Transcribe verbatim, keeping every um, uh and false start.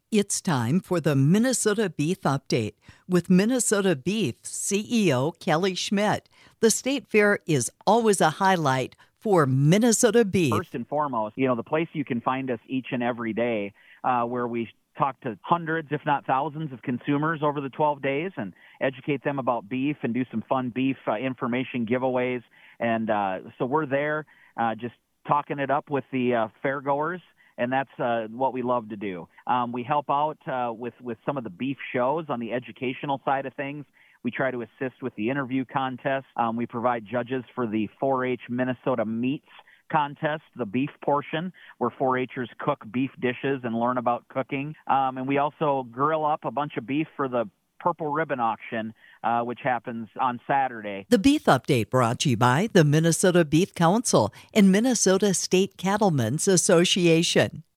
It's time for the Minnesota Beef Update with Minnesota Beef C E O Kelly Schmidt. The state fair is always a highlight for Minnesota beef. First and foremost, you know, the place you can find us each and every day uh, where we talk to hundreds, if not thousands, of consumers over the twelve days and educate them about beef and do some fun beef uh, information giveaways. And uh, so we're there uh, just talking it up with the uh, fairgoers. And that's uh, what we love to do. Um, we help out uh, with, with some of the beef shows on the educational side of things. We try to assist with the interview contest. Um, we provide judges for the four H Minnesota Meats contest, the beef portion, where four H'ers cook beef dishes and learn about cooking. Um, and we also grill up a bunch of beef for the Purple Ribbon Auction, uh, which happens on Saturday. The Beef Update brought to you by the Minnesota Beef Council and Minnesota State Cattlemen's Association.